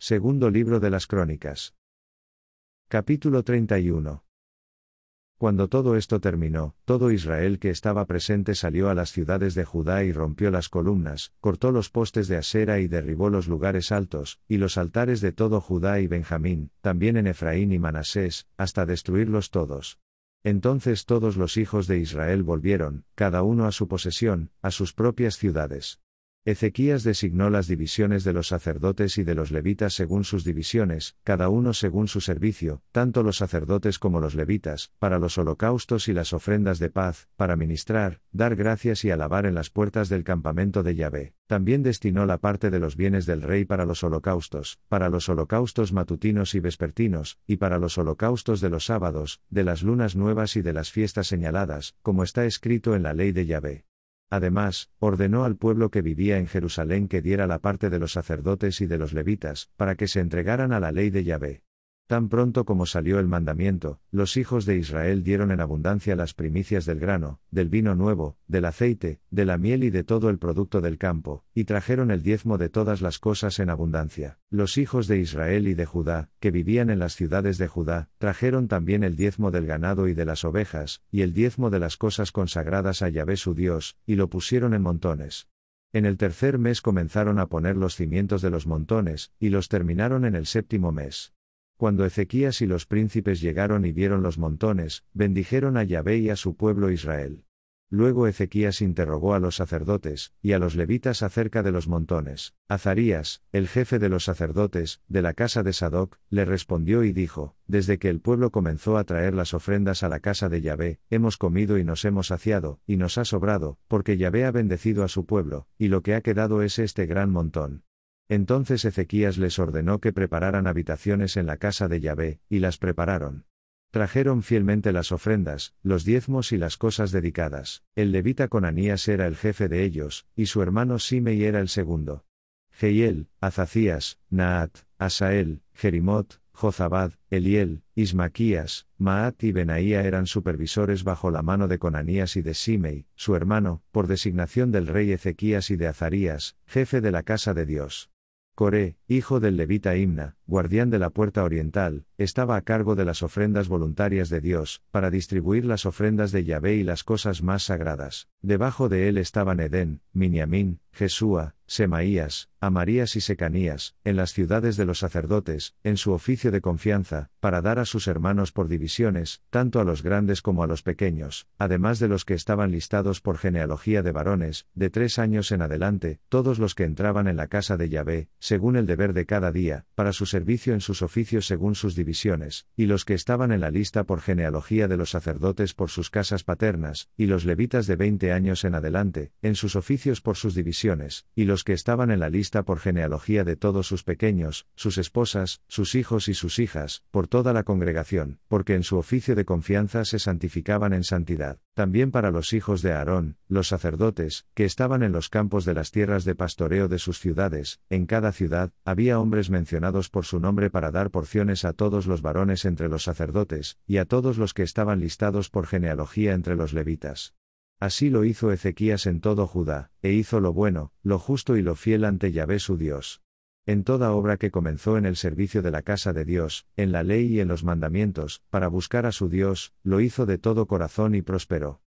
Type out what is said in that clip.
Segundo libro de las Crónicas. Capítulo 31. Cuando todo esto terminó, todo Israel que estaba presente salió a las ciudades de Judá y rompió las columnas, cortó los postes de Asera y derribó los lugares altos, y los altares de todo Judá y Benjamín, también en Efraín y Manasés, hasta destruirlos todos. Entonces todos los hijos de Israel volvieron, cada uno a su posesión, a sus propias ciudades. Ezequías designó las divisiones de los sacerdotes y de los levitas según sus divisiones, cada uno según su servicio, tanto los sacerdotes como los levitas, para los holocaustos y las ofrendas de paz, para ministrar, dar gracias y alabar en las puertas del campamento de Yahvé. También destinó la parte de los bienes del rey para los holocaustos matutinos y vespertinos, y para los holocaustos de los sábados, de las lunas nuevas y de las fiestas señaladas, como está escrito en la ley de Yahvé. Además, ordenó al pueblo que vivía en Jerusalén que diera la parte de los sacerdotes y de los levitas, para que se entregaran a la ley de Yahvé. Tan pronto como salió el mandamiento, los hijos de Israel dieron en abundancia las primicias del grano, del vino nuevo, del aceite, de la miel y de todo el producto del campo, y trajeron el diezmo de todas las cosas en abundancia. Los hijos de Israel y de Judá, que vivían en las ciudades de Judá, trajeron también el diezmo del ganado y de las ovejas, y el diezmo de las cosas consagradas a Yahvé su Dios, y lo pusieron en montones. En el tercer mes comenzaron a poner los cimientos de los montones, y los terminaron en el séptimo mes. Cuando Ezequías y los príncipes llegaron y vieron los montones, bendijeron a Yahvé y a su pueblo Israel. Luego Ezequías interrogó a los sacerdotes, y a los levitas acerca de los montones. Azarías, el jefe de los sacerdotes, de la casa de Sadoc, le respondió y dijo: Desde que el pueblo comenzó a traer las ofrendas a la casa de Yahvé, hemos comido y nos hemos saciado, y nos ha sobrado, porque Yahvé ha bendecido a su pueblo, y lo que ha quedado es este gran montón. Entonces Ezequías les ordenó que prepararan habitaciones en la casa de Yahvé, y las prepararon. Trajeron fielmente las ofrendas, los diezmos y las cosas dedicadas. El levita Conanías era el jefe de ellos, y su hermano Simei era el segundo. Jehiel, Azacías, Naat, Asael, Jerimot, Jozabad, Eliel, Ismaquías, Maat y Benaía eran supervisores bajo la mano de Conanías y de Simei, su hermano, por designación del rey Ezequías y de Azarías, jefe de la casa de Dios. Coré, hijo del levita Imna, guardián de la puerta oriental, estaba a cargo de las ofrendas voluntarias de Dios, para distribuir las ofrendas de Yahvé y las cosas más sagradas. Debajo de él estaban Edén, Miniamín, Jesúa, Semaías, Amarías y Secanías, en las ciudades de los sacerdotes, en su oficio de confianza, para dar a sus hermanos por divisiones, tanto a los grandes como a los pequeños, además de los que estaban listados por genealogía de varones, de 3 años en adelante, todos los que entraban en la casa de Yahvé, según el deber de cada día, para su servicio en sus oficios según sus divisiones, y los que estaban en la lista por genealogía de los sacerdotes por sus casas paternas, y los levitas de 20 años en adelante, en sus oficios por sus divisiones, y los que estaban en la lista por genealogía de todos sus pequeños, sus esposas, sus hijos y sus hijas, por toda la congregación, porque en su oficio de confianza se santificaban en santidad. También para los hijos de Aarón, los sacerdotes, que estaban en los campos de las tierras de pastoreo de sus ciudades, en cada ciudad, había hombres mencionados por su nombre para dar porciones a todos los varones entre los sacerdotes, y a todos los que estaban listados por genealogía entre los levitas. Así lo hizo Ezequías en todo Judá, e hizo lo bueno, lo justo y lo fiel ante Yahvé su Dios. En toda obra que comenzó en el servicio de la casa de Dios, en la ley y en los mandamientos, para buscar a su Dios, lo hizo de todo corazón y prosperó.